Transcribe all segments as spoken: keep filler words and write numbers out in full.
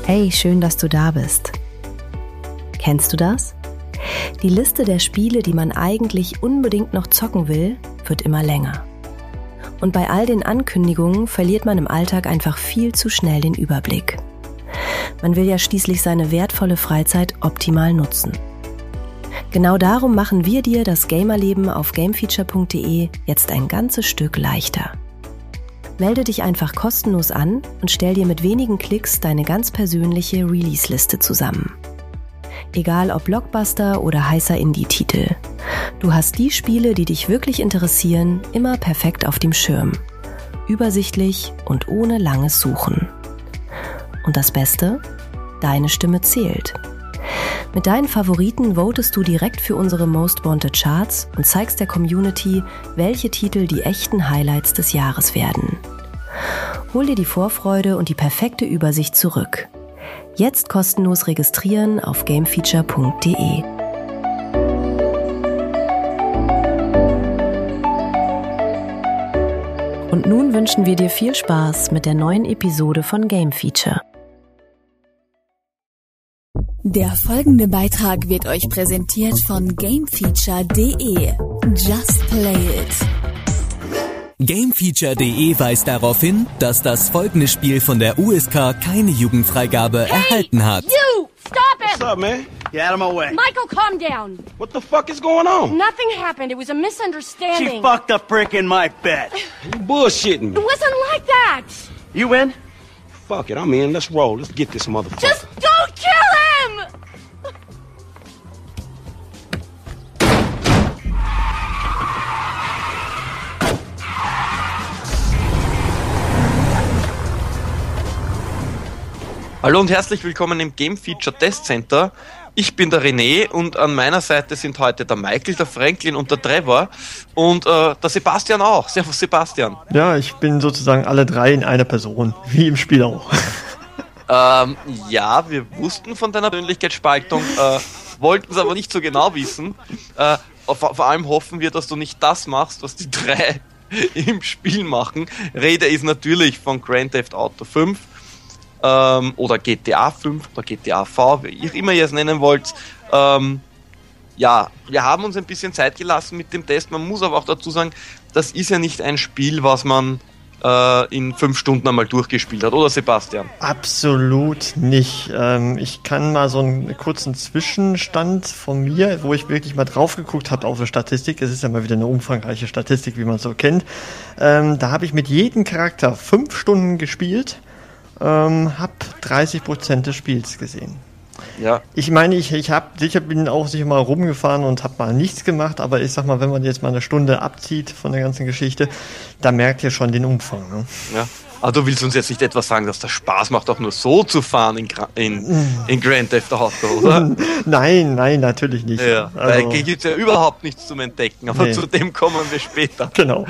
Hey, schön, dass du da bist. Kennst du das? Die Liste der Spiele, die man eigentlich unbedingt noch zocken will, wird immer länger. Und bei all den Ankündigungen verliert man im Alltag einfach viel zu schnell den Überblick. Man will ja schließlich seine wertvolle Freizeit optimal nutzen. Genau darum machen wir dir das Gamerleben auf gamefeature punkt de jetzt ein ganzes Stück leichter. Melde dich einfach kostenlos an und stell dir mit wenigen Klicks deine ganz persönliche Release-Liste zusammen. Egal ob Blockbuster oder heißer Indie-Titel. Du hast die Spiele, die dich wirklich interessieren, immer perfekt auf dem Schirm. Übersichtlich und ohne langes Suchen. Und das Beste? Deine Stimme zählt. Mit deinen Favoriten votest du direkt für unsere Most Wanted Charts und zeigst der Community, welche Titel die echten Highlights des Jahres werden. Hol dir die Vorfreude und die perfekte Übersicht zurück. Jetzt kostenlos registrieren auf gamefeature punkt de. Und nun wünschen wir dir viel Spaß mit der neuen Episode von Game Feature. Der folgende Beitrag wird euch präsentiert von gamefeature punkt de. Just play it. gamefeature punkt de weist darauf hin, dass das folgende Spiel von der U S K keine Jugendfreigabe hey, erhalten hat. You! Stop it! What's up, man? Get out of my way. Michael, calm down. What the fuck is going on? Nothing happened. It was a misunderstanding. She fucked a brick in my bed. You bullshitting me. It wasn't like that. You win? Fuck it, I'm in. Let's roll. Let's get this motherfucker. Just don't kill him! Hallo und herzlich willkommen im Game Feature Test Center. Ich bin der René und an meiner Seite sind heute der Michael, der Franklin und der Trevor und äh, der Sebastian auch. Servus Sebastian. Ja, ich bin sozusagen alle drei in einer Person, wie im Spiel auch. Ähm, ja, wir wussten von deiner Persönlichkeitsspaltung, äh, wollten es aber nicht so genau wissen. Äh, vor, vor allem hoffen wir, dass du nicht das machst, was die drei im Spiel machen. Rede ist natürlich von Grand Theft Auto fünf. Ähm, oder G T A fünf oder G T A V, wie ihr immer ihr es nennen wollt. Ähm, ja, wir haben uns ein bisschen Zeit gelassen mit dem Test. Man muss aber auch dazu sagen, das ist ja nicht ein Spiel, was man äh, in fünf Stunden einmal durchgespielt hat, oder Sebastian? Absolut nicht. Ähm, ich kann mal so einen kurzen Zwischenstand von mir, wo ich wirklich mal drauf geguckt habe auf eine Statistik. Es ist ja mal wieder eine umfangreiche Statistik, wie man so kennt. Ähm, da habe ich mit jedem Charakter fünf Stunden gespielt. Ähm, hab dreißig Prozent des Spiels gesehen. Ja. Ich meine, ich, ich hab, sicher bin auch sicher mal rumgefahren und hab mal nichts gemacht, aber ich sag mal, wenn man jetzt mal eine Stunde abzieht von der ganzen Geschichte, da merkt ihr schon den Umfang. Ne? Ja. Aber du willst uns jetzt nicht etwas sagen, dass das Spaß macht, auch nur so zu fahren in, in, in Grand Theft Auto, oder? Nein, nein, natürlich nicht. Ja, also, weil hier gibt es ja überhaupt nichts zum Entdecken, aber nee. Zu dem kommen wir später. Genau.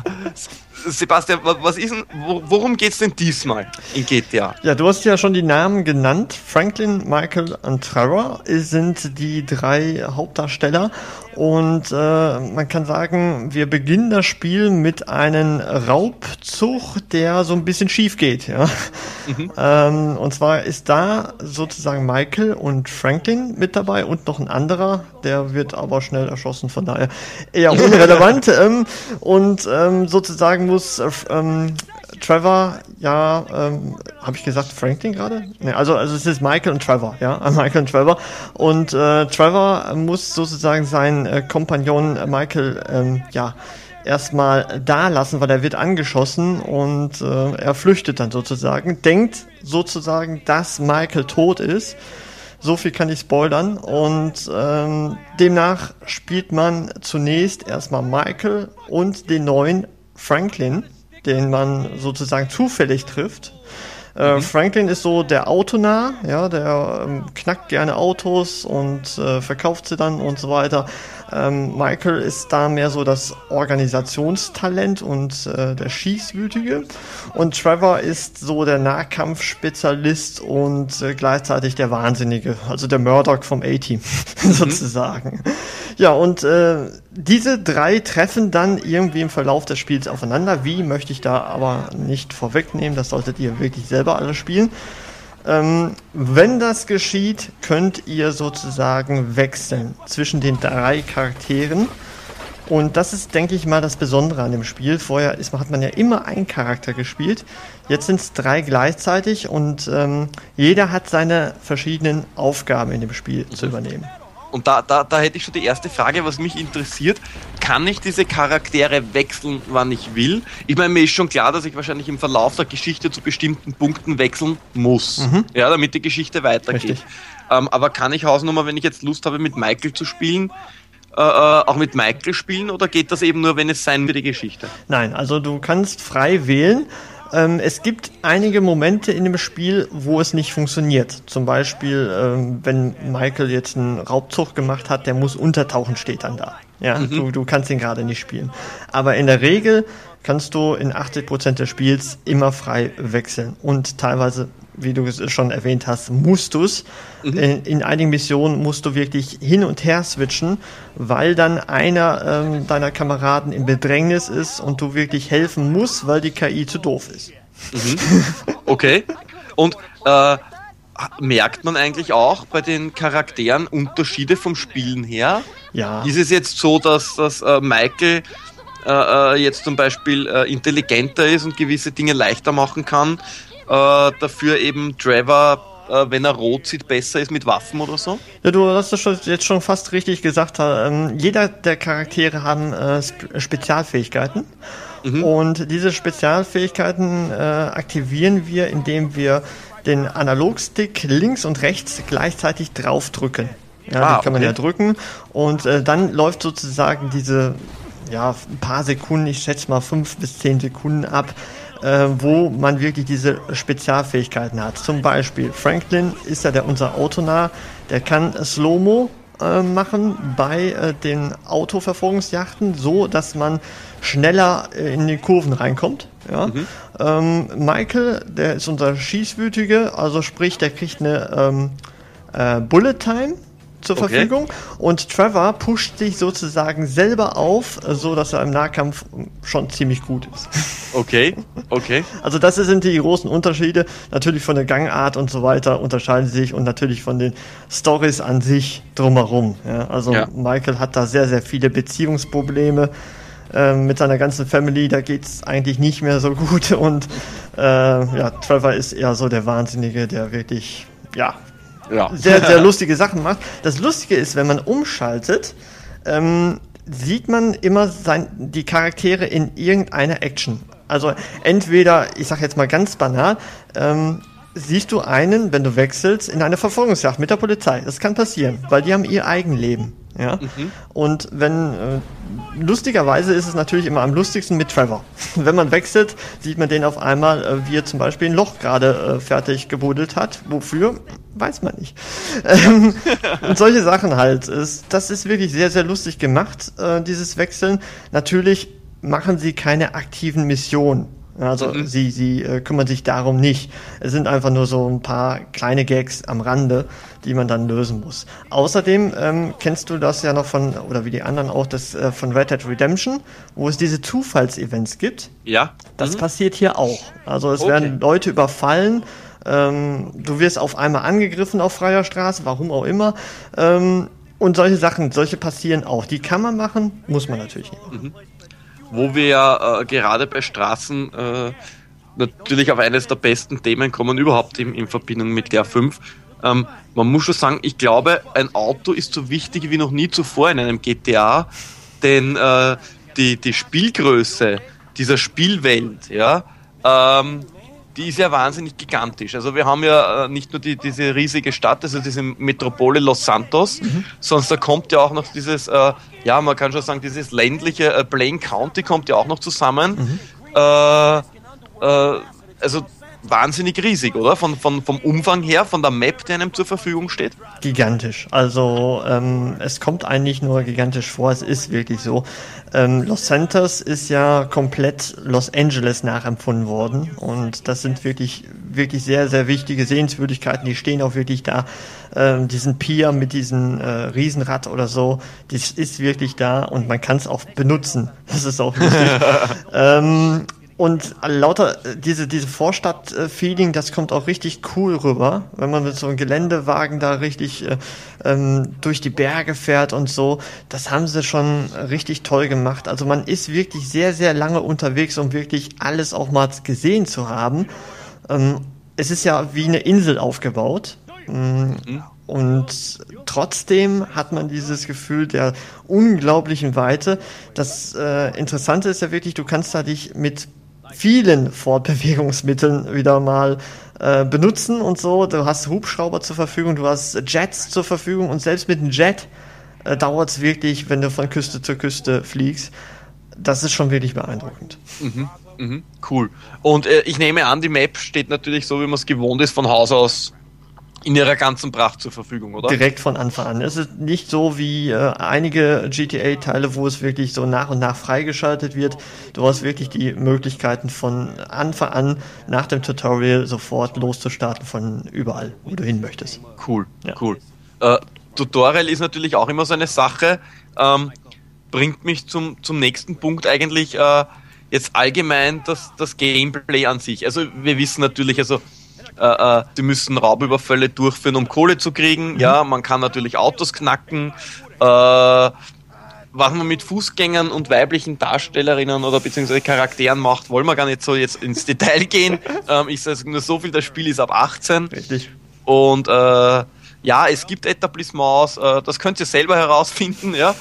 Sebastian, was ist denn, worum geht's denn diesmal in G T A? Ja, du hast ja schon die Namen genannt. Franklin, Michael und Trevor sind die drei Hauptdarsteller. Und äh, man kann sagen, wir beginnen das Spiel mit einem Raubzug, der so ein bisschen schief geht. Ja? Mhm. Ähm, und zwar ist da sozusagen Michael und Franklin mit dabei und noch ein anderer, der wird aber schnell erschossen, von daher eher unrelevant. ähm, und ähm, sozusagen muss äh, ähm, Trevor, ja, ähm, habe ich gesagt Franklin gerade? Nee, also, also es ist Michael und Trevor, ja, Michael und Trevor. Und äh, Trevor muss sozusagen seinen äh, Kompagnon äh, Michael, ähm, ja, erstmal da lassen, weil er wird angeschossen und äh, er flüchtet dann sozusagen, denkt sozusagen, dass Michael tot ist. So viel kann ich spoilern. Und ähm, demnach spielt man zunächst erstmal Michael und den neuen Franklin, den man sozusagen zufällig trifft. Äh, mhm. Franklin ist so der Autonah, ja, der ähm, knackt gerne Autos und äh, verkauft sie dann und so weiter. Ähm, Michael ist da mehr so das Organisationstalent und äh, der Schießwütige. Und Trevor ist so der Nahkampfspezialist und äh, gleichzeitig der Wahnsinnige, also der Murdoch vom A-Team sozusagen. Ja, und äh, diese drei treffen dann irgendwie im Verlauf des Spiels aufeinander. Wie, möchte ich da aber nicht vorwegnehmen, das solltet ihr wirklich selber alle spielen. Ähm, wenn das geschieht, könnt ihr sozusagen wechseln zwischen den drei Charakteren. Und das ist, denke ich mal, das Besondere an dem Spiel. Vorher ist, hat man ja immer einen Charakter gespielt. Jetzt sind es drei gleichzeitig und ähm, jeder hat seine verschiedenen Aufgaben in dem Spiel mhm. zu übernehmen. Und da, da, da hätte ich schon die erste Frage, was mich interessiert. Kann ich diese Charaktere wechseln, wann ich will? Ich meine, mir ist schon klar, dass ich wahrscheinlich im Verlauf der Geschichte zu bestimmten Punkten wechseln muss, mhm. ja, damit die Geschichte weitergeht. Ähm, aber kann ich Hausnummer, wenn ich jetzt Lust habe, mit Michael zu spielen, äh, auch mit Michael spielen, oder geht das eben nur, wenn es sein wird, die Geschichte? Nein, also du kannst frei wählen. Ähm, es gibt einige Momente in dem Spiel, wo es nicht funktioniert. Zum Beispiel, ähm, wenn Michael jetzt einen Raubzug gemacht hat, der muss untertauchen, steht dann da. Ja, mhm. du, du kannst ihn gerade nicht spielen. Aber in der Regel kannst du in achtzig Prozent des Spiels immer frei wechseln. Und teilweise, wie du es schon erwähnt hast, musst du es. Mhm. In, in einigen Missionen musst du wirklich hin und her switchen, weil dann einer ähm, deiner Kameraden in Bedrängnis ist und du wirklich helfen musst, weil die K I zu doof ist. Mhm. Okay. Und äh, merkt man eigentlich auch bei den Charakteren Unterschiede vom Spielen her? Ja. Ist es jetzt so, dass, dass äh, Michael äh, jetzt zum Beispiel äh, intelligenter ist und gewisse Dinge leichter machen kann, äh, dafür eben Trevor, äh, wenn er rot sieht, besser ist mit Waffen oder so? Ja, du hast das schon, jetzt schon fast richtig gesagt. Ähm, jeder der Charaktere haben äh, Spe- Spezialfähigkeiten. Mhm. Und diese Spezialfähigkeiten äh, aktivieren wir, indem wir den Analogstick links und rechts gleichzeitig draufdrücken. Ja, ah, den kann man okay. ja drücken. Und äh, dann läuft sozusagen diese, ja, ein paar Sekunden, ich schätze mal fünf bis zehn Sekunden ab, äh, wo man wirklich diese Spezialfähigkeiten hat. Zum Beispiel Franklin ist ja der unser Autonah, der kann Slow-Mo äh, machen bei äh, den Autoverfolgungsjachten, so dass man schneller äh, in die Kurven reinkommt. Ja. Mhm. Ähm, Michael, der ist unser Schießwütige, also sprich, der kriegt eine ähm, äh, Bullet Time zur okay. Verfügung, und Trevor pusht sich sozusagen selber auf, so dass er im Nahkampf schon ziemlich gut ist. Okay, okay. Also das sind die großen Unterschiede. Natürlich von der Gangart und so weiter unterscheiden sie sich, und natürlich von den Storys an sich drumherum. Ja, also ja. Michael hat da sehr, sehr viele Beziehungsprobleme äh, mit seiner ganzen Family. Da geht's eigentlich nicht mehr so gut, und äh, ja, Trevor ist eher so der Wahnsinnige, der wirklich, ja, Ja. sehr, sehr lustige Sachen macht. Das Lustige ist, wenn man umschaltet, ähm, sieht man immer sein, die Charaktere in irgendeiner Action. Also entweder, ich sag jetzt mal ganz banal, ähm, siehst du einen, wenn du wechselst, in einer Verfolgungsjagd mit der Polizei. Das kann passieren, weil die haben ihr Eigenleben. Ja? Mhm. Und wenn, äh, lustigerweise ist es natürlich immer am lustigsten mit Trevor. Wenn man wechselt, sieht man den auf einmal, äh, wie er zum Beispiel ein Loch gerade äh, fertig gebuddelt hat. Wofür? Weiß man nicht. Ähm, und solche Sachen halt. Ist, das ist wirklich sehr, sehr lustig gemacht, äh, dieses Wechseln. Natürlich machen sie keine aktiven Missionen. Also mhm. sie, sie äh, kümmern sich darum nicht. Es sind einfach nur so ein paar kleine Gags am Rande, die man dann lösen muss. Außerdem ähm, kennst du das ja noch von, oder wie die anderen auch, das äh, von Red Dead Redemption, wo es diese Zufallsevents gibt. Ja. Das mhm. passiert hier auch. Also es okay. werden Leute überfallen, ähm, du wirst auf einmal angegriffen auf freier Straße, warum auch immer. Ähm, und solche Sachen, solche passieren auch. Die kann man machen, muss man natürlich nicht machen. Mhm. Wo wir ja äh, gerade bei Straßen äh, natürlich auf eines der besten Themen kommen überhaupt in, in Verbindung mit G T A fünf. Ähm, man muss schon sagen, ich glaube, ein Auto ist so wichtig wie noch nie zuvor in einem G T A, denn äh, die, die Spielgröße dieser Spielwelt, ja, ähm, die ist ja wahnsinnig gigantisch. Also wir haben ja äh, nicht nur die, diese riesige Stadt, also diese Metropole Los Santos, mhm. sondern da kommt ja auch noch dieses, äh, ja, man kann schon sagen, dieses ländliche äh, Blaine County kommt ja auch noch zusammen. Mhm. Äh, äh, also wahnsinnig riesig, oder? Von, von, vom Umfang her, von der Map, die einem zur Verfügung steht? Gigantisch. Also ähm, es kommt eigentlich nur gigantisch vor, es ist wirklich so. Ähm, Los Santos ist ja komplett Los Angeles nachempfunden worden, und das sind wirklich, wirklich sehr, sehr wichtige Sehenswürdigkeiten, die stehen auch wirklich da. Ähm, diesen Pier mit diesem äh, Riesenrad oder so, das ist wirklich da, und man kann es auch benutzen. Das ist auch lustig. ähm, Und lauter diese, diese Vorstadt-Feeling, das kommt auch richtig cool rüber, wenn man mit so einem Geländewagen da richtig äh, ähm, durch die Berge fährt und so. Das haben sie schon richtig toll gemacht. Also man ist wirklich sehr, sehr lange unterwegs, um wirklich alles auch mal gesehen zu haben. Ähm, es ist ja wie eine Insel aufgebaut. Ähm, mhm. Und trotzdem hat man dieses Gefühl der unglaublichen Weite. Das äh, Interessante ist ja wirklich, du kannst da dich mit vielen Fortbewegungsmitteln wieder mal äh, benutzen und so. Du hast Hubschrauber zur Verfügung, du hast Jets zur Verfügung und selbst mit einem Jet äh, dauert es wirklich, wenn du von Küste zu Küste fliegst. Das ist schon wirklich beeindruckend. Mhm, mhm, cool. Und äh, ich nehme an, die Map steht natürlich so, wie man es gewohnt ist, von Haus aus in ihrer ganzen Pracht zur Verfügung, oder? Direkt von Anfang an. Es ist nicht so wie äh, einige G T A-Teile, wo es wirklich so nach und nach freigeschaltet wird. Du hast wirklich die Möglichkeiten von Anfang an nach dem Tutorial sofort loszustarten von überall, wo du hin möchtest. Cool, ja. cool. Äh, Tutorial ist natürlich auch immer so eine Sache. Ähm, bringt mich zum, zum nächsten Punkt eigentlich äh, jetzt allgemein das, das Gameplay an sich. Also wir wissen natürlich, also Äh, äh, die müssen Raubüberfälle durchführen, um Kohle zu kriegen. Mhm. Ja, man kann natürlich Autos knacken. Äh, was man mit Fußgängern und weiblichen Darstellerinnen oder beziehungsweise Charakteren macht, wollen wir gar nicht so jetzt ins Detail gehen. ähm, ich sage nur so viel, das Spiel ist ab achtzehn. Richtig. Und äh, ja, es gibt Etablissements, äh, das könnt ihr selber herausfinden, ja.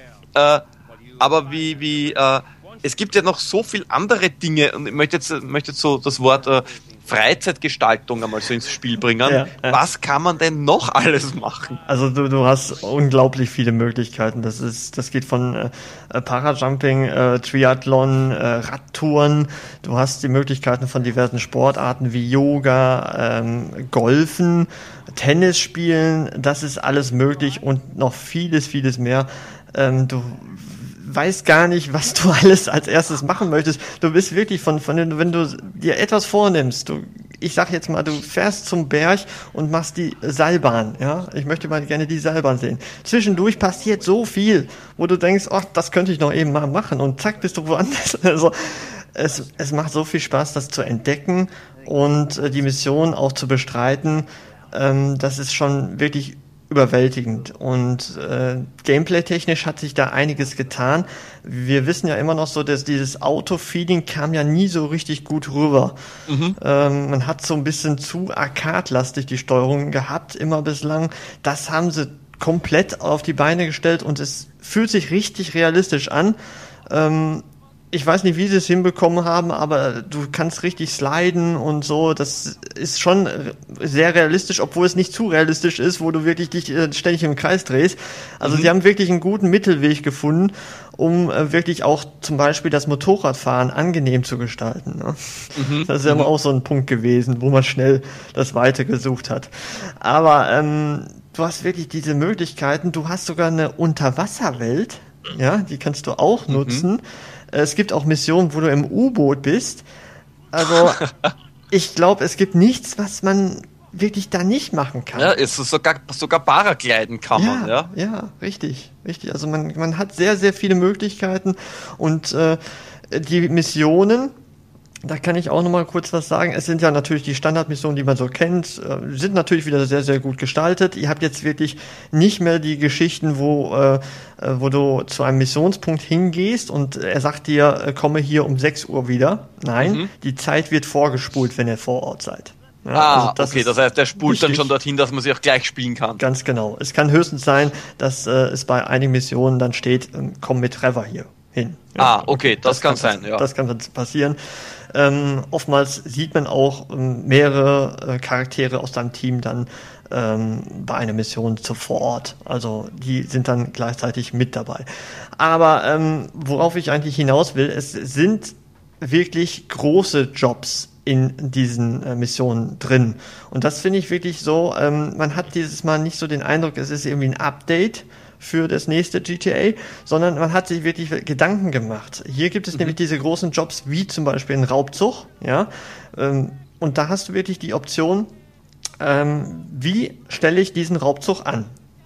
Äh, aber wie, wie, äh, es gibt ja noch so viel andere Dinge, und ich möchte jetzt, möchte jetzt so das Wort äh, Freizeitgestaltung einmal so ins Spiel bringen. Ja, ja. Was kann man denn noch alles machen? Also du, du hast unglaublich viele Möglichkeiten. Das ist, das geht von äh, Parajumping, äh, Triathlon, äh, Radtouren. Du hast die Möglichkeiten von diversen Sportarten wie Yoga, ähm, Golfen, Tennis spielen. Das ist alles möglich und noch vieles, vieles mehr. Ähm, du weiß gar nicht, was du alles als erstes machen möchtest. Du bist wirklich von, von den, wenn du dir etwas vornimmst, du, ich sag jetzt mal, du fährst zum Berg und machst die Seilbahn, ja. Ich möchte mal gerne die Seilbahn sehen. Zwischendurch passiert so viel, wo du denkst, ach, das könnte ich noch eben mal machen und zack, bist du woanders. Also, es, es macht so viel Spaß, das zu entdecken und äh, die Mission auch zu bestreiten. Ähm, das ist schon wirklich überwältigend und äh, gameplay-technisch hat sich da einiges getan. Wir wissen ja immer noch so, dass dieses Auto-Feeling kam ja nie so richtig gut rüber. Mhm. Ähm, man hat so ein bisschen zu arcade-lastig die Steuerung gehabt, immer bislang. Das haben sie komplett auf die Beine gestellt und es fühlt sich richtig realistisch an. Ähm, Ich weiß nicht, wie sie es hinbekommen haben, aber du kannst richtig sliden und so. Das ist schon sehr realistisch, obwohl es nicht zu realistisch ist, wo du wirklich dich ständig im Kreis drehst. Also mhm. sie haben wirklich einen guten Mittelweg gefunden, um wirklich auch zum Beispiel das Motorradfahren angenehm zu gestalten. Ne? Mhm. Das ist ja immer mhm. auch so ein Punkt gewesen, wo man schnell das Weite gesucht hat. Aber ähm, du hast wirklich diese Möglichkeiten. Du hast sogar eine Unterwasserwelt, ja, die kannst du auch nutzen. Mhm. Es gibt auch Missionen, wo du im U-Boot bist. Also, ich glaube, es gibt nichts, was man wirklich da nicht machen kann. Ja, es ist sogar, sogar Paragliden kann ja, man, ja. Ja, richtig, richtig. Also man, man hat sehr, sehr viele Möglichkeiten und äh, die Missionen, da kann ich auch nochmal kurz was sagen. Es sind ja natürlich die Standardmissionen, die man so kennt, äh, sind natürlich wieder sehr, sehr gut gestaltet. Ihr habt jetzt wirklich nicht mehr die Geschichten, wo, äh, wo du zu einem Missionspunkt hingehst und er sagt dir, äh, komme hier um sechs Uhr wieder. Nein, mhm. die Zeit wird vorgespult, wenn ihr vor Ort seid. Ja, ah, also das okay, das heißt, der spult wichtig. Dann schon dorthin, dass man sie auch gleich spielen kann. Ganz genau. Es kann höchstens sein, dass äh, es bei einigen Missionen dann steht, äh, komm mit Trevor hier hin. Ja, ah, okay, das, das kann, kann sein, ja. Das kann passieren. Ähm, oftmals sieht man auch ähm, mehrere äh, Charaktere aus seinem Team dann ähm, bei einer Mission zu vor Ort. Also die sind dann gleichzeitig mit dabei. Aber ähm, worauf ich eigentlich hinaus will, es sind wirklich große Jobs in diesen äh, Missionen drin. Und das finde ich wirklich so, ähm, man hat dieses Mal nicht so den Eindruck, es ist irgendwie ein Update für das nächste G T A, sondern man hat sich wirklich Gedanken gemacht. Hier gibt es mhm. nämlich diese großen Jobs, wie zum Beispiel ein Raubzug, ja, ähm, und da hast du wirklich die Option, ähm, wie stelle ich diesen Raubzug an?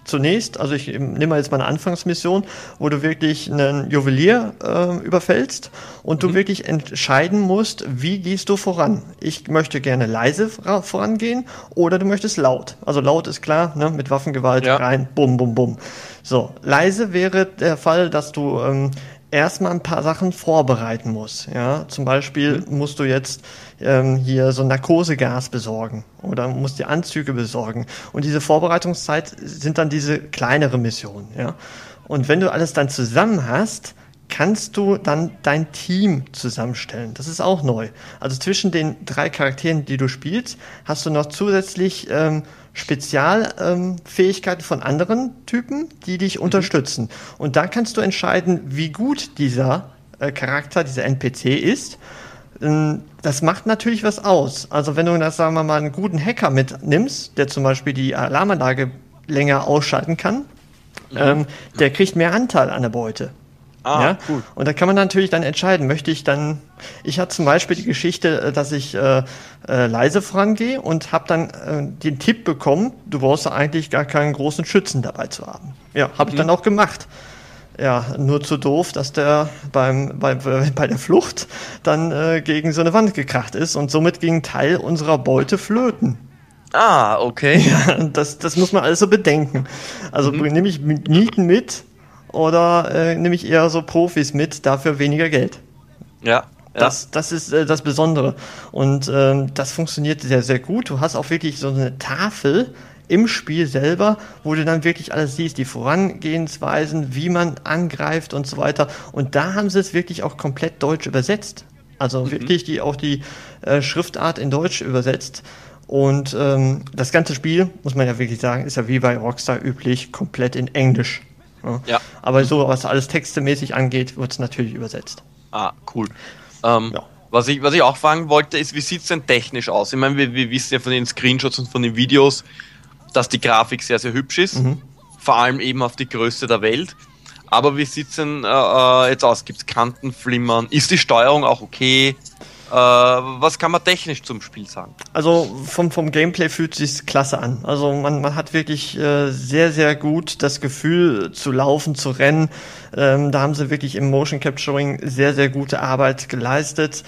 zunächst, also ich nehme mal jetzt mal eine Anfangsmission, wo du wirklich einen Juwelier äh, überfällst und du mhm. wirklich entscheiden musst, wie gehst du voran. Ich möchte gerne leise vorangehen oder du möchtest laut. Also laut ist klar, ne, mit Waffengewalt ja. rein, bum, bum, bum. So, leise wäre der Fall, dass du ähm, erstmal ein paar Sachen vorbereiten musst. Ja, zum Beispiel mhm. musst du jetzt ähm, hier so Narkosegas besorgen oder musst dir Anzüge besorgen. Und diese Vorbereitungszeit sind dann diese kleinere Missionen. Ja, und wenn du alles dann zusammen hast, kannst du dann dein Team zusammenstellen. Das ist auch neu. Also zwischen den drei Charakteren, die du spielst, hast du noch zusätzlich ähm, Spezialfähigkeiten ähm, von anderen Typen, die dich mhm. unterstützen. Und da kannst du entscheiden, wie gut dieser äh, Charakter, dieser N P C ist. Ähm, das macht natürlich was aus. Also wenn du, das, sagen wir mal, einen guten Hacker mitnimmst, der zum Beispiel die Alarmanlage länger ausschalten kann, mhm. ähm, der kriegt mehr Anteil an der Beute. Ah, ja? Cool. Und da kann man natürlich dann entscheiden, möchte ich dann, ich hatte zum Beispiel die Geschichte, dass ich äh, äh, leise vorangehe und habe dann äh, den Tipp bekommen, du brauchst eigentlich gar keinen großen Schützen dabei zu haben. Ja, habe ich mhm. dann auch gemacht. Ja, nur zu doof, dass der beim, bei, bei der Flucht dann äh, gegen so eine Wand gekracht ist und somit ging ein Teil unserer Beute flöten. Ah, okay. Ja, das, das muss man alles so bedenken. Also mhm. nehme ich Mieten mit, oder äh, nehme ich eher so Profis mit, dafür weniger Geld. Ja. ja. Das, das ist äh, das Besondere. Und ähm, das funktioniert sehr, sehr gut. Du hast auch wirklich so eine Tafel im Spiel selber, wo du dann wirklich alles siehst, die Vorangehensweisen, wie man angreift und so weiter. Und da haben sie es wirklich auch komplett deutsch übersetzt. Also mhm. wirklich die auch die äh, Schriftart in Deutsch übersetzt. Und ähm, das ganze Spiel, muss man ja wirklich sagen, ist ja wie bei Rockstar üblich, komplett in Englisch. Ja. ja. Aber so, was alles textemäßig angeht, wird es natürlich übersetzt. Ah, cool. Ähm, ja. was, ich, was ich auch fragen wollte, ist, wie sieht es denn technisch aus? Ich meine, wir, wir wissen ja von den Screenshots und von den Videos, dass die Grafik sehr, sehr hübsch ist. Mhm. Vor allem eben auf die Größe der Welt. Aber wie sieht es denn äh, jetzt aus? Gibt es Kantenflimmern? Ist die Steuerung auch okay? Äh, was kann man technisch zum Spiel sagen? Also vom, vom Gameplay fühlt es sich klasse an. Also man, man hat wirklich äh, sehr, sehr gut das Gefühl zu laufen, zu rennen. Ähm, da haben sie wirklich im Motion Capturing sehr, sehr gute Arbeit geleistet.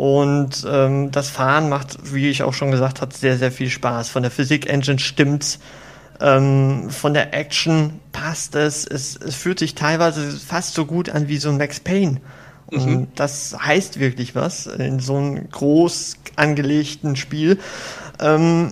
Und ähm, das Fahren macht, wie ich auch schon gesagt habe, sehr, sehr viel Spaß. Von der Physik-Engine stimmt's. Ähm, von der Action passt es. es. Es fühlt sich teilweise fast so gut an wie so ein Max Payne. Und mhm. das heißt wirklich was in so einem groß angelegten Spiel. Ähm,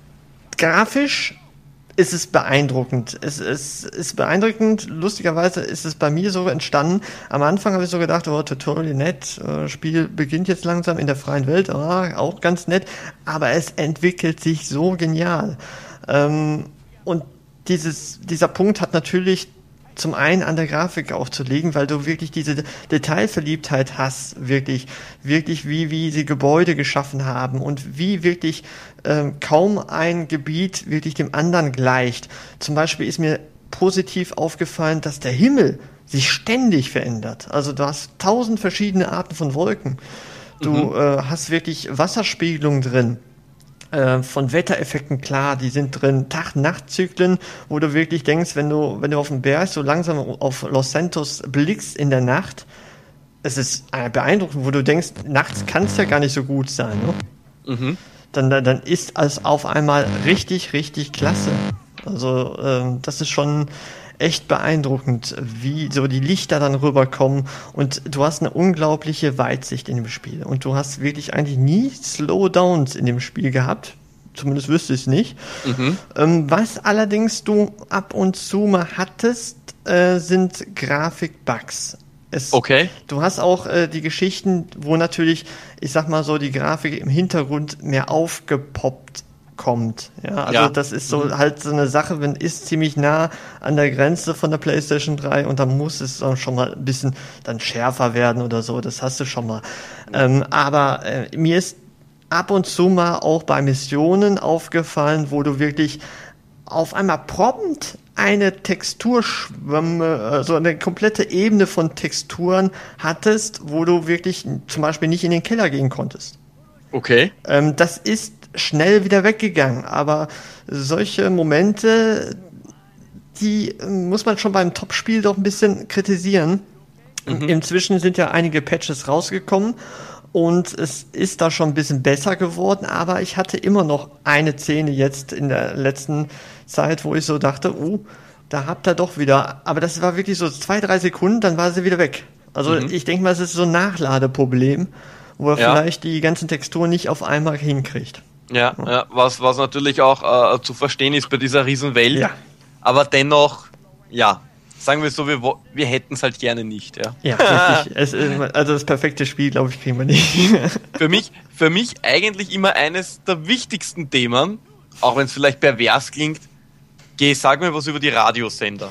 grafisch ist es beeindruckend. Es, es ist beeindruckend. Lustigerweise ist es bei mir so entstanden. Am Anfang habe ich so gedacht, oh, Tutorial nett, äh, Spiel beginnt jetzt langsam in der freien Welt, oh, auch ganz nett. Aber es entwickelt sich so genial. Ähm, und dieses, dieser Punkt hat natürlich zum einen an der Grafik aufzulegen, weil du wirklich diese Detailverliebtheit hast, wirklich, wirklich wie, wie sie Gebäude geschaffen haben und wie wirklich ähm, kaum ein Gebiet wirklich dem anderen gleicht. Zum Beispiel ist mir positiv aufgefallen, dass der Himmel sich ständig verändert. Also du hast tausend verschiedene Arten von Wolken. Du mhm. äh, hast wirklich Wasserspiegelung drin. Von Wettereffekten, klar, die sind drin. Tag-Nacht-Zyklen, wo du wirklich denkst, wenn du, wenn du auf dem Berg so langsam auf Los Santos blickst in der Nacht, es ist beeindruckend, wo du denkst, nachts kann es ja gar nicht so gut sein, ne? Mhm. Dann, dann ist es auf einmal richtig, richtig klasse. Also, ähm, das ist schon echt beeindruckend, wie so die Lichter dann rüberkommen und du hast eine unglaubliche Weitsicht in dem Spiel und du hast wirklich eigentlich nie Slowdowns in dem Spiel gehabt, zumindest wüsste ich es nicht. Mhm. Ähm, was allerdings du ab und zu mal hattest, äh, sind Grafikbugs. Es, okay. Du hast auch äh, die Geschichten, wo natürlich, ich sag mal so, die Grafik im Hintergrund mehr aufgepoppt kommt. Ja, also ja. das ist so mhm. halt so eine Sache, wenn ist ziemlich nah an der Grenze von der PlayStation drei und dann muss es dann schon mal ein bisschen dann schärfer werden oder so, das hast du schon mal. Mhm. Ähm, aber äh, mir ist ab und zu mal auch bei Missionen aufgefallen, wo du wirklich auf einmal prompt eine Texturschwamme, also eine komplette Ebene von Texturen hattest, wo du wirklich zum Beispiel nicht in den Keller gehen konntest. Okay. Ähm, das ist schnell wieder weggegangen, aber solche Momente, die muss man schon beim Top-Spiel doch ein bisschen kritisieren. Mhm. Inzwischen sind ja einige Patches rausgekommen und es ist da schon ein bisschen besser geworden, aber ich hatte immer noch eine Szene jetzt in der letzten Zeit, wo ich so dachte, oh, da habt ihr doch wieder, aber das war wirklich so zwei, drei Sekunden, dann war sie wieder weg. Also mhm. ich denke mal, es ist so ein Nachladeproblem, wo er ja. vielleicht die ganzen Texturen nicht auf einmal hinkriegt. Ja, ja. ja was, was natürlich auch äh, zu verstehen ist bei dieser Riesenwelt, ja. aber dennoch, ja, sagen wir so, wir, wir hätten es halt gerne nicht. Ja, ja richtig. Es, also das perfekte Spiel, glaube ich, kriegen wir nicht. für, mich, für mich eigentlich immer eines der wichtigsten Themen, auch wenn es vielleicht pervers klingt, geh, sag mir was über die Radiosender.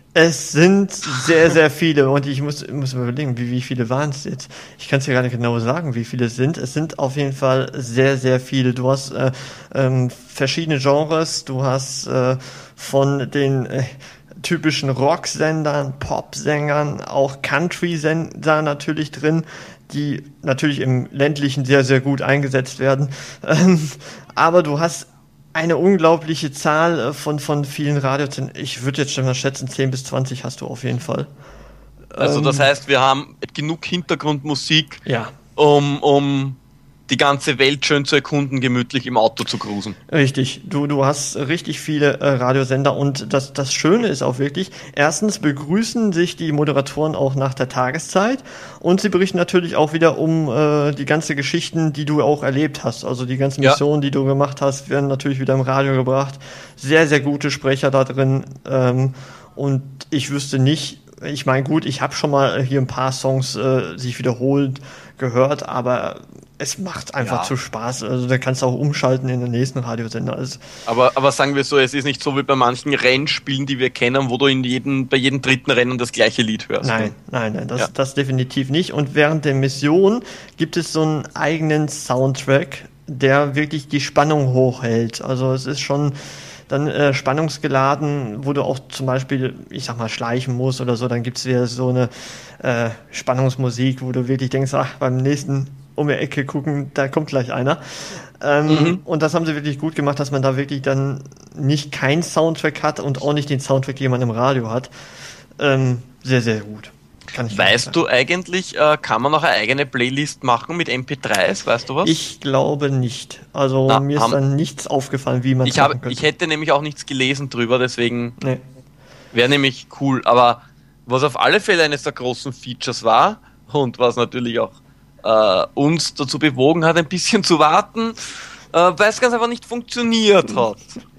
Es sind sehr, sehr viele und ich muss, muss mir überlegen, wie, wie viele waren es jetzt? Ich kann es dir gar nicht genau sagen, wie viele es sind. Es sind auf jeden Fall sehr, sehr viele. Du hast äh, ähm, verschiedene Genres, du hast äh, von den äh, typischen Rocksendern, Popsängern, auch Country-Sender natürlich drin, die natürlich im ländlichen sehr, sehr gut eingesetzt werden. Ähm, aber du hast eine unglaubliche Zahl von, von vielen Radiosendern. Ich würde jetzt schon mal schätzen, zehn bis zwanzig hast du auf jeden Fall. Also das heißt, wir haben genug Hintergrundmusik, ja. um, um die ganze Welt schön zu erkunden, gemütlich im Auto zu cruisen. Richtig, du, du hast richtig viele äh, Radiosender und das, das Schöne ist auch wirklich, erstens begrüßen sich die Moderatoren auch nach der Tageszeit und sie berichten natürlich auch wieder um äh, die ganzen Geschichten, die du auch erlebt hast. Also die ganzen Missionen, ja. die du gemacht hast, werden natürlich wieder im Radio gebracht. Sehr, sehr gute Sprecher da drin ähm, und ich wüsste nicht, ich meine gut, ich habe schon mal hier ein paar Songs äh, sich wiederholt gehört, aber es macht einfach ja. zu Spaß. Also da kannst du auch umschalten in den nächsten Radiosender. Also aber, aber sagen wir so, es ist nicht so wie bei manchen Rennspielen, die wir kennen, wo du in jedem, bei jedem dritten Rennen das gleiche Lied hörst. Nein, ne? nein, nein, das, ja. das definitiv nicht. Und während der Mission gibt es so einen eigenen Soundtrack, der wirklich die Spannung hochhält. Also es ist schon dann äh, spannungsgeladen, wo du auch zum Beispiel, ich sag mal, schleichen musst oder so, dann gibt es wieder so eine äh, Spannungsmusik, wo du wirklich denkst, ach, beim nächsten um die Ecke gucken, da kommt gleich einer. Ähm, mhm. Und das haben sie wirklich gut gemacht, dass man da wirklich dann nicht keinen Soundtrack hat und auch nicht den Soundtrack, den man im Radio hat. Ähm, sehr, sehr gut. Kann ich weißt du eigentlich, äh, kann man noch eine eigene Playlist machen mit M P dreis? Weißt du was? Ich glaube nicht. Also Na, mir ist haben, dann nichts aufgefallen, wie man es machen könnte. Ich hätte nämlich auch nichts gelesen drüber, deswegen nee. wäre nämlich cool. Aber was auf alle Fälle eines der großen Features war und was natürlich auch äh, uns dazu bewogen hat, ein bisschen zu warten, äh, weil es ganz einfach nicht funktioniert hat.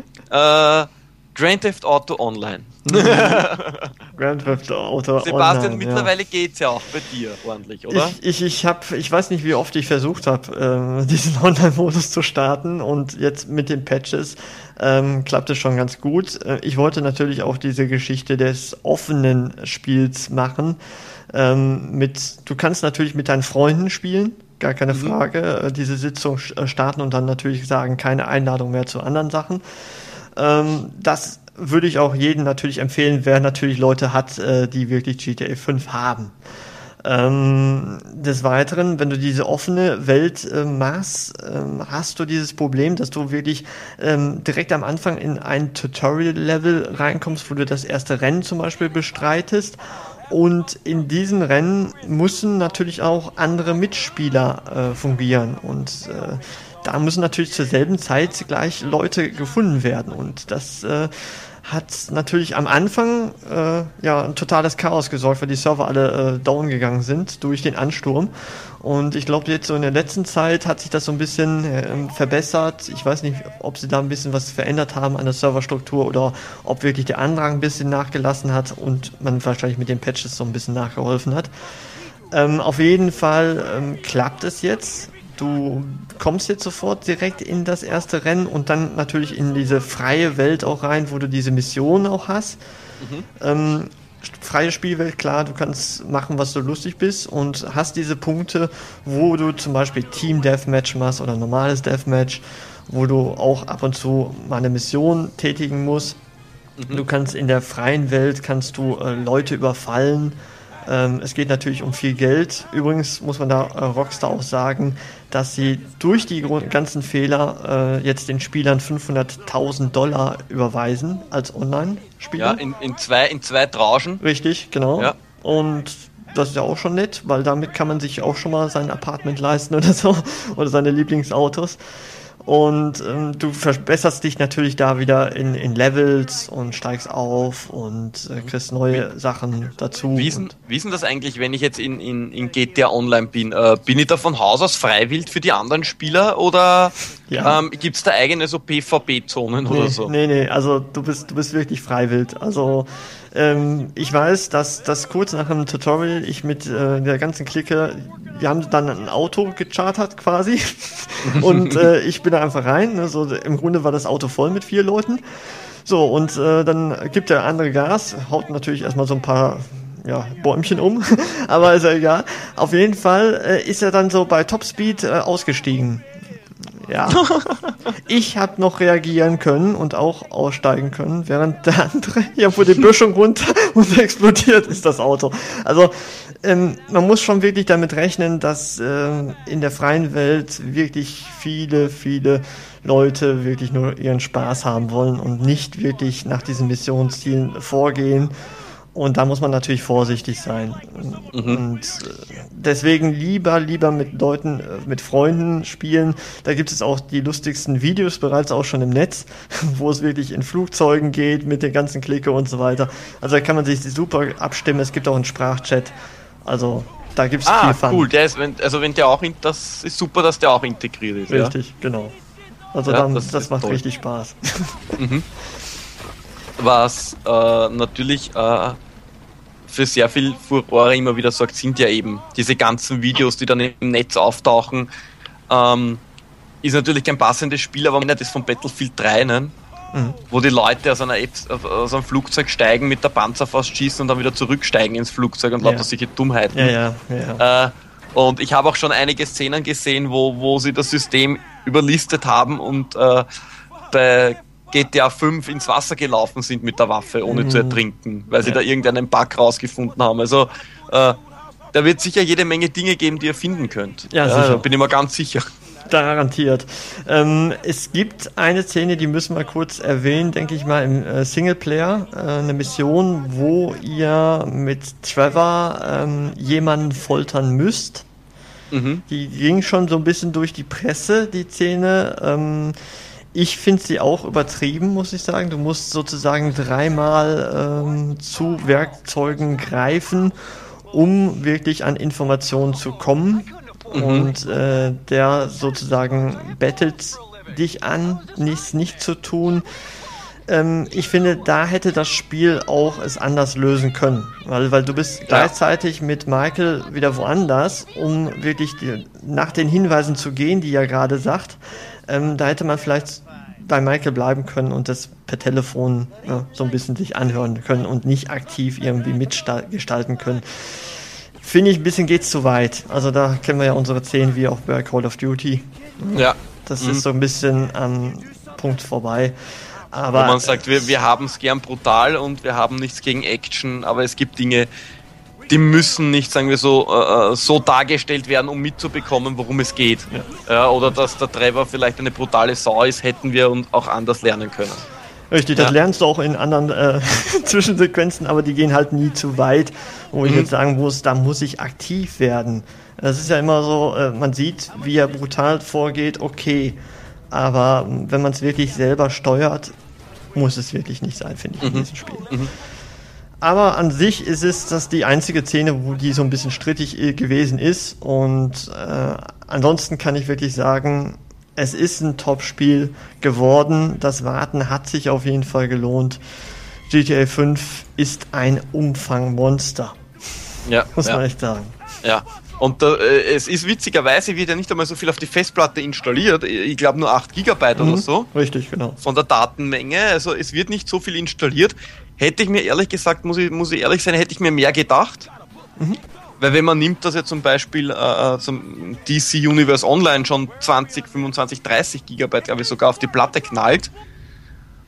äh, Grand Theft Auto Online. Grand Theft Auto Sebastian, Online, mittlerweile ja. geht's ja auch bei dir ordentlich, oder? Ich, ich, ich, hab, ich weiß nicht, wie oft ich versucht habe, äh, diesen Online-Modus zu starten und jetzt mit den Patches ähm, klappt es schon ganz gut. Äh, ich wollte natürlich auch diese Geschichte des offenen Spiels machen. Ähm, mit, du kannst natürlich mit deinen Freunden spielen, gar keine mhm. Frage, äh, diese Sitzung starten und dann natürlich sagen, keine Einladung mehr zu anderen Sachen. Ähm, das würde ich auch jedem natürlich empfehlen, wer natürlich Leute hat, äh, die wirklich G T A fünf haben. Ähm, des Weiteren, wenn du diese offene Welt äh, machst, ähm, hast du dieses Problem, dass du wirklich ähm, direkt am Anfang in ein Tutorial-Level reinkommst, wo du das erste Rennen zum Beispiel bestreitest. Und in diesen Rennen müssen natürlich auch andere Mitspieler äh, fungieren. Und äh, da müssen natürlich zur selben Zeit gleich Leute gefunden werden. Und das äh, hat natürlich am Anfang äh, ja ein totales Chaos gesorgt, weil die Server alle äh, down gegangen sind durch den Ansturm. Und ich glaube, jetzt so in der letzten Zeit hat sich das so ein bisschen äh, verbessert. Ich weiß nicht, ob sie da ein bisschen was verändert haben an der Serverstruktur oder ob wirklich der Andrang ein bisschen nachgelassen hat und man wahrscheinlich mit den Patches so ein bisschen nachgeholfen hat. Ähm, auf jeden Fall ähm, klappt es jetzt. Du kommst jetzt sofort direkt in das erste Rennen und dann natürlich in diese freie Welt auch rein, wo du diese Missionen auch hast. Mhm. Ähm, freie Spielwelt, klar, du kannst machen, was du lustig bist und hast diese Punkte, wo du zum Beispiel Team Deathmatch machst oder normales Deathmatch, wo du auch ab und zu mal eine Mission tätigen musst. Mhm. Du kannst in der freien Welt, kannst du äh, Leute überfallen, Ähm, es geht natürlich um viel Geld. Übrigens muss man da äh, Rockstar auch sagen, dass sie durch die Grund- ganzen Fehler äh, jetzt den Spielern fünfhunderttausend Dollar überweisen als Online-Spieler. Ja, in, in, zwei, in zwei Tranchen. Richtig, genau. Ja. Und das ist ja auch schon nett, weil damit kann man sich auch schon mal sein Apartment leisten oder so oder seine Lieblingsautos. Und ähm, du verbesserst dich natürlich da wieder in, in Levels und steigst auf und äh, kriegst neue Sachen dazu. Wie ist, denn, wie ist denn das eigentlich, wenn ich jetzt in, in, in G T A Online bin? Äh, bin ich da von Haus aus freiwillig für die anderen Spieler oder ja. ähm, gibt es da eigene so P V P-Zonen nee, oder so? Nee, nee, also du bist, du bist wirklich freiwillig. Also ähm, ich weiß, dass, dass kurz nach dem Tutorial ich mit äh, der ganzen Clique, wir haben dann ein Auto gechartert quasi und äh, ich bin da einfach rein. Ne, so, im Grunde war das Auto voll mit vier Leuten. So, und äh, dann gibt der andere Gas, haut natürlich erstmal so ein paar ja, Bäumchen um, aber ist ja egal. Auf jeden Fall äh, ist er dann so bei Topspeed äh, ausgestiegen. Ja, ich habe noch reagieren können und auch aussteigen können, während der andere ja vor die Böschung runter und explodiert ist das Auto. Also ähm, man muss schon wirklich damit rechnen, dass ähm, in der freien Welt wirklich viele, viele Leute wirklich nur ihren Spaß haben wollen und nicht wirklich nach diesen Missionszielen vorgehen. Und da muss man natürlich vorsichtig sein. Mhm. Und deswegen lieber, lieber mit Leuten, mit Freunden spielen. Da gibt es auch die lustigsten Videos bereits auch schon im Netz, wo es wirklich in Flugzeugen geht, mit der ganzen Clique und so weiter. Also da kann man sich super abstimmen. Es gibt auch einen Sprachchat. Also da gibt es ah, viel Fun. Ah, cool. Der ist, wenn, also wenn der auch, in, das ist super, dass der auch integriert ist. Richtig, ja? genau. Also ja, dann, das, das macht toll. richtig Spaß. Mhm. Was äh, natürlich äh, für sehr viel Furore immer wieder sorgt, sind ja eben diese ganzen Videos, die dann im Netz auftauchen. Ähm, ist natürlich kein passendes Spiel, aber man nennt das von Battlefield drei, ne? Mhm. Wo die Leute aus, einer App, aus einem Flugzeug steigen, mit der Panzerfaust schießen und dann wieder zurücksteigen ins Flugzeug und ja. lauter solche Dummheiten. Ja, ja, ja. Äh, und ich habe auch schon einige Szenen gesehen, wo, wo sie das System überlistet haben und äh, bei G T A fünf ins Wasser gelaufen sind mit der Waffe, ohne mhm. zu ertrinken, weil sie ja. da irgendeinen Bug rausgefunden haben. Also äh, da wird sicher jede Menge Dinge geben, die ihr finden könnt. Ja, ja sicher. Bin ich mir ganz sicher. Garantiert. Ähm, es gibt eine Szene, die müssen wir kurz erwähnen, denke ich mal, im äh, Singleplayer. Äh, eine Mission, wo ihr mit Trevor ähm, jemanden foltern müsst. Mhm. Die ging schon so ein bisschen durch die Presse, die Szene. Ähm, Ich finde sie auch übertrieben, muss ich sagen. Du musst sozusagen dreimal ähm, zu Werkzeugen greifen, um wirklich an Informationen zu kommen. Mhm. Und äh, der sozusagen bettelt dich an, nichts nicht zu tun. Ähm, ich finde, da hätte das Spiel auch es anders lösen können. Weil, weil du bist ja. gleichzeitig mit Michael wieder woanders, um wirklich die, nach den Hinweisen zu gehen, die er gerade sagt. Ähm, da hätte man vielleicht bei Michael bleiben können und das per Telefon ja, so ein bisschen sich anhören können und nicht aktiv irgendwie mitgestalten können. Finde ich, ein bisschen geht's zu weit. Also da kennen wir ja unsere Szenen wie auch bei Call of Duty. Ja. Das mhm. ist so ein bisschen am Punkt vorbei. Aber wo man sagt, wir, wir haben es gern brutal und wir haben nichts gegen Action, aber es gibt Dinge, die müssen nicht, sagen wir so, äh, so dargestellt werden, um mitzubekommen, worum es geht. Ja. Äh, oder dass der Trevor vielleicht eine brutale Sau ist, hätten wir uns auch anders lernen können. Richtig, das ja. lernst du auch in anderen äh, Zwischensequenzen, aber die gehen halt nie zu weit, wo mhm. ich jetzt sagen muss, da muss ich aktiv werden. Das ist ja immer so, äh, man sieht, wie er brutal vorgeht, okay, aber wenn man es wirklich selber steuert, muss es wirklich nicht sein, finde ich, in mhm. diesem Spiel. Mhm. Aber an sich ist es das die einzige Szene, wo die so ein bisschen strittig gewesen ist. Und äh, ansonsten kann ich wirklich sagen, es ist ein Top-Spiel geworden. Das Warten hat sich auf jeden Fall gelohnt. G T A fünf ist ein Umfangmonster. Ja, muss ja. man echt sagen. Ja. Und äh, es ist witzigerweise, wird ja nicht einmal so viel auf die Festplatte installiert. Ich glaube nur acht Gigabyte mhm. oder so. Richtig, genau. Von der Datenmenge. Also es wird nicht so viel installiert. Hätte ich mir ehrlich gesagt, muss ich, muss ich ehrlich sein, hätte ich mir mehr gedacht. Mhm. Weil wenn man nimmt, dass ja zum Beispiel äh, zum D C Universe Online schon zwanzig, fünfundzwanzig, dreißig Gigabyte, glaube ich, sogar auf die Platte knallt,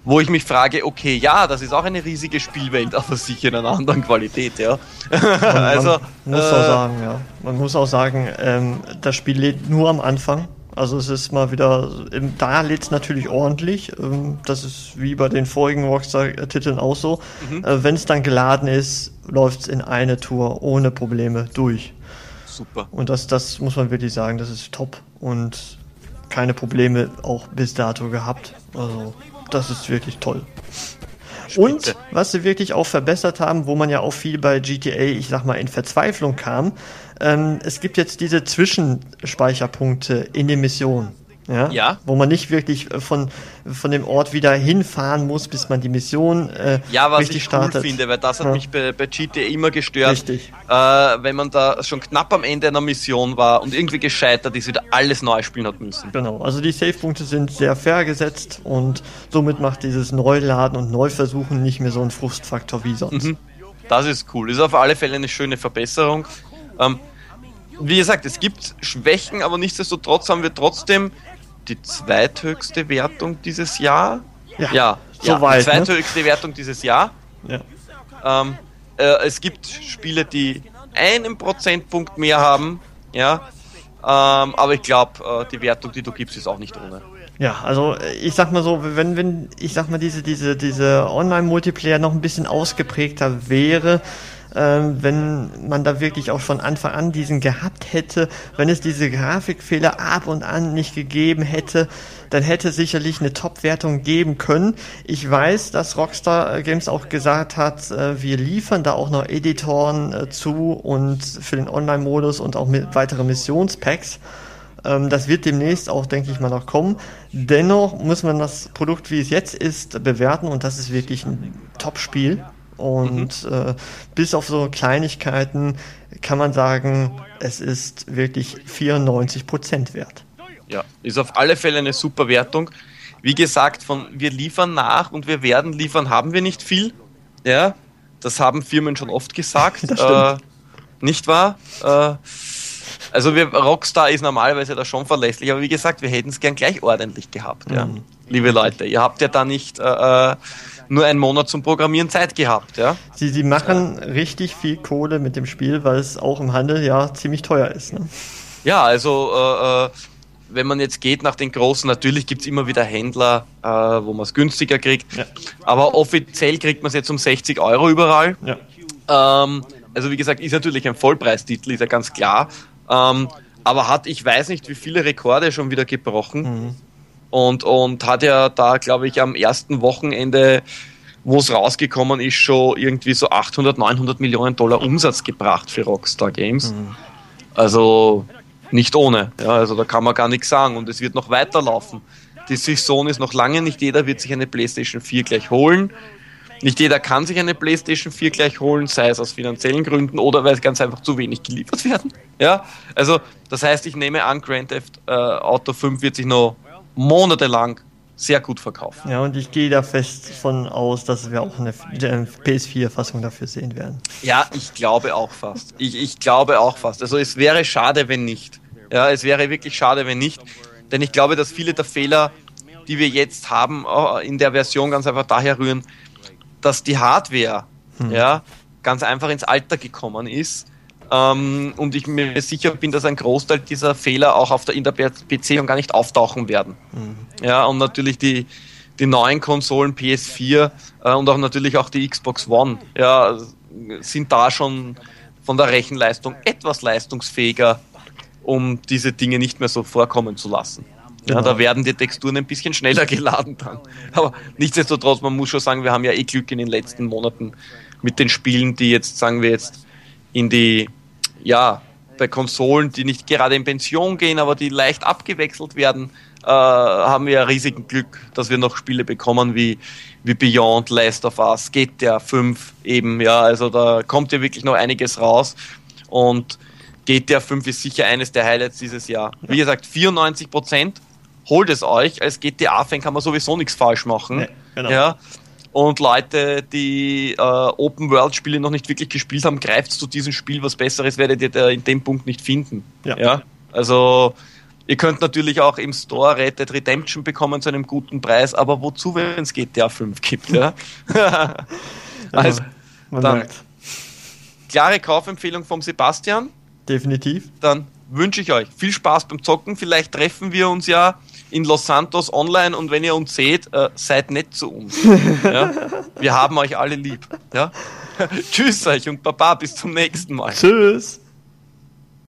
wo ich mich frage, okay, ja, das ist auch eine riesige Spielwelt, aber sicher in einer anderen Qualität, ja. Man, also, man muss äh, auch sagen, ja. Man muss auch sagen, ähm, das Spiel lädt nur am Anfang. Also es ist mal wieder, da lädt es natürlich ordentlich. Ähm, das ist wie bei den vorigen Rockstar-Titeln auch so. Mhm. Äh, wenn es dann geladen ist, läuft es in eine Tour ohne Probleme durch. Super. Und das, das muss man wirklich sagen, das ist top. Und keine Probleme auch bis dato gehabt. Also das ist wirklich toll. Spitze. Und was sie wirklich auch verbessert haben, wo man ja auch viel bei G T A, ich sag mal, in Verzweiflung kam, ähm, es gibt jetzt diese Zwischenspeicherpunkte in den Missionen. Ja? Ja. Wo man nicht wirklich von, von dem Ort wieder hinfahren muss, bis man die Mission äh, ja, was richtig ich startet. Cool finde, weil das hat ja. mich bei, bei G T A immer gestört. Richtig. Äh, wenn man da schon knapp am Ende einer Mission war und irgendwie gescheitert ist, wieder alles neu spielen hat müssen. Genau, also die Save-Punkte sind sehr fair gesetzt und somit macht dieses Neuladen und Neuversuchen nicht mehr so einen Frustfaktor wie sonst. Mhm. Das ist cool. Das ist auf alle Fälle eine schöne Verbesserung. Ähm, wie gesagt, es gibt Schwächen, aber nichtsdestotrotz haben wir trotzdem die zweithöchste Wertung dieses Jahr. Ja, ja, so ja weit, die zweithöchste ne? Wertung dieses Jahr. Ja. Ähm, äh, es gibt Spiele, die einen Prozentpunkt mehr haben, ja. Ähm, aber ich glaube, äh, die Wertung, die du gibst, ist auch nicht ohne. Ja, also ich sag mal so, wenn, wenn, ich sag mal, diese, diese, diese Online-Multiplayer noch ein bisschen ausgeprägter wäre, ähm, wenn man da wirklich auch von Anfang an diesen gehabt hätte, wenn es diese Grafikfehler ab und an nicht gegeben hätte, dann hätte sicherlich eine Top-Wertung geben können. Ich weiß, dass Rockstar Games auch gesagt hat, äh, wir liefern da auch noch Editoren äh, zu und für den Online-Modus und auch mit weitere Missionspacks. Ähm, das wird demnächst auch, denke ich mal, noch kommen. Dennoch muss man das Produkt, wie es jetzt ist, bewerten und das ist wirklich ein Top-Spiel. Und mhm. äh, bis auf so Kleinigkeiten kann man sagen, es ist wirklich vierundneunzig Prozent wert. Ja, ist auf alle Fälle eine super Wertung. Wie gesagt, von wir liefern nach und wir werden liefern, haben wir nicht viel. Ja, das haben Firmen schon oft gesagt. äh, nicht wahr? Äh, also wir, Rockstar ist normalerweise da schon verlässlich, aber wie gesagt, wir hätten es gern gleich ordentlich gehabt. Ja. Mhm. Liebe Leute, ihr habt ja da nicht äh, nur einen Monat zum Programmieren Zeit gehabt. Ja? Sie, sie machen ja. richtig viel Kohle mit dem Spiel, weil es auch im Handel ja ziemlich teuer ist. Ne? Ja, also äh, wenn man jetzt geht nach den großen, natürlich gibt es immer wieder Händler, äh, wo man es günstiger kriegt, ja. aber offiziell kriegt man es jetzt um sechzig Euro überall. Ja. Ähm, also wie gesagt, ist natürlich ein Vollpreistitel, ist ja ganz klar, ähm, aber hat, ich weiß nicht, wie viele Rekorde schon wieder gebrochen. Mhm. Und, und hat ja da, glaube ich, am ersten Wochenende, wo es rausgekommen ist, schon irgendwie so achthundert, neunhundert Millionen Dollar Umsatz gebracht für Rockstar Games. Mhm. Also nicht ohne. Ja, also da kann man gar nichts sagen. Und es wird noch weiterlaufen. Die Saison ist noch lange, nicht jeder wird sich eine PlayStation vier gleich holen. Nicht jeder kann sich eine PlayStation vier gleich holen, sei es aus finanziellen Gründen oder weil es ganz einfach zu wenig geliefert werden. Ja, also das heißt, ich nehme an, Grand Theft äh, Auto fünf wird sich noch monatelang sehr gut verkaufen. Ja, und ich gehe da fest von aus, dass wir auch eine P S vier Fassung dafür sehen werden. Ja, ich glaube auch fast. Ich, ich glaube auch fast. Also es wäre schade, wenn nicht. Ja, es wäre wirklich schade, wenn nicht. Denn ich glaube, dass viele der Fehler, die wir jetzt haben, in der Version ganz einfach daher rühren, dass die Hardware hm. ja, ganz einfach ins Alter gekommen ist. Ähm, und ich mir sicher bin, dass ein Großteil dieser Fehler auch auf der, in der P C und gar nicht auftauchen werden. Mhm. Ja, und natürlich die, die neuen Konsolen P S vier äh, und auch natürlich auch die Xbox One ja, sind da schon von der Rechenleistung etwas leistungsfähiger, um diese Dinge nicht mehr so vorkommen zu lassen. Ja, genau. Da werden die Texturen ein bisschen schneller geladen dann. Aber nichtsdestotrotz, man muss schon sagen, wir haben ja eh Glück in den letzten Monaten mit den Spielen, die jetzt, sagen wir jetzt, in die, ja, bei Konsolen, die nicht gerade in Pension gehen, aber die leicht abgewechselt werden, äh, haben wir ja riesigen Glück, dass wir noch Spiele bekommen wie, wie Beyond, Last of Us, G T A fünf eben, ja, also da kommt ja wirklich noch einiges raus und G T A fünf ist sicher eines der Highlights dieses Jahr. Wie gesagt, vierundneunzig Prozent, holt es euch, als G T A-Fan kann man sowieso nichts falsch machen, nee, genau. Ja. Und Leute, die äh, Open-World-Spiele noch nicht wirklich gespielt haben, greift zu diesem Spiel, was Besseres werdet ihr da in dem Punkt nicht finden. Ja. Ja? Also Ihr könnt natürlich auch im Store Red Dead Redemption bekommen zu einem guten Preis, aber wozu, wenn es G T A fünf gibt, ja? Also, man dann merkt. klare Kaufempfehlung vom Sebastian. Definitiv. Dann wünsche ich euch viel Spaß beim Zocken. Vielleicht treffen wir uns ja in Los Santos online und wenn ihr uns seht, äh, seid nett zu uns. Ja? Wir haben euch alle lieb. Ja? Tschüss euch und Baba, bis zum nächsten Mal. Tschüss.